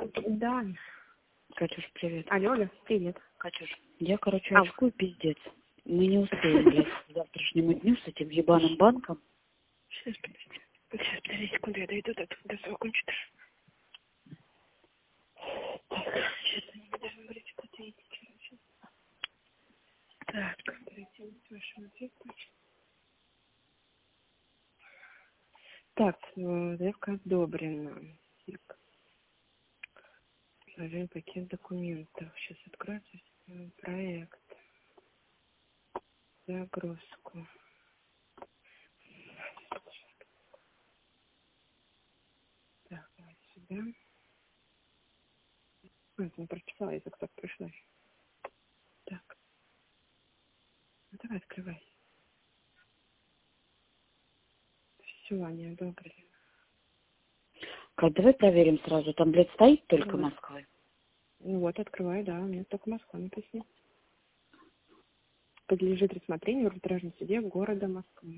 Да. Катюш, привет. Алло, Оля, привет. Катюш, я, очкую пиздец. Мы не успеем, блядь, к завтрашнему дню с этим ебаным банком. Сейчас, подожди секунду, я дойду до своего компьютера. Так, сейчас они мне должны говорить, что ты идти. Так, пройти с вашим ответом. Так, заявка одобрена. Сложение пакет документов. Сейчас откроется проект. Загрузку. Так, вот сюда. Не прочитала, я так пришла. Так, ну давай открывай. Все, они одобрили. Кать, давай проверим сразу. Там, блядь, стоит только Давай. Москва. Ну вот, открывай, да, у меня только Москва написано. Подлежит рассмотрению в арбитражном суде города Москвы.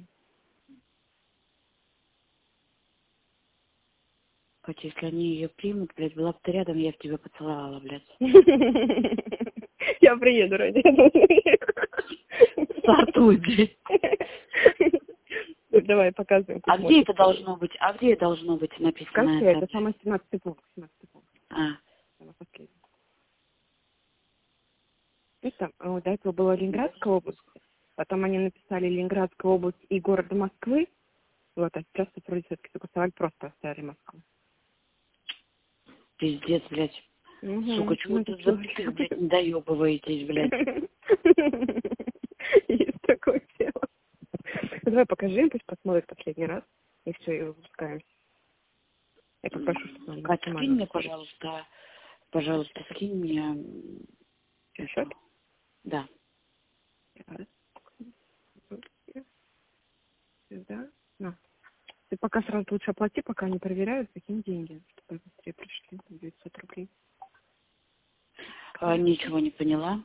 Катя, если они ее примут, блядь, была бы ты рядом, я в тебя поцеловала, блядь. Я приеду ради этого. Стартуй, блядь. Давай, показываем. А где это должно быть? А где должно быть написано? Как все, это самый 17-й пункт. 17-й пункт. А. Самый последний. Это, до этого была Ленинградская область. Потом они написали Ленинградская область и города Москвы. Вот, а сейчас вроде все-таки согласовали, просто оставили Москву. Пиздец, блядь. Угу. Сука, чего ты запятых, блядь, не доебываетесь, блядь. Есть такое дело. Давай покажи им, пусть посмотрит последний раз. И все, и выпускаемся. Я попрошу, чтобы он Катя, скинь мне, пожалуйста, скинь мне... Счет? Да. Сюда. На. Ты пока сразу лучше оплати, пока они проверяют, закинь деньги, чтобы быстрее пришли. 900 рублей. Ничего не поняла.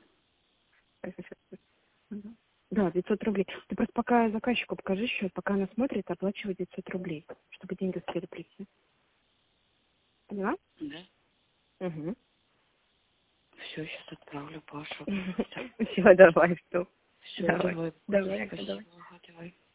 Да, 900 рублей. Ты просто пока заказчику покажи счет, пока она смотрит, оплачивай 900 рублей, чтобы деньги успели прийти. Поняла? Да. Угу. Все, сейчас отправлю Пашу. Все, давай, что? Все, Давай. давай. Давай. Спасибо. Давай.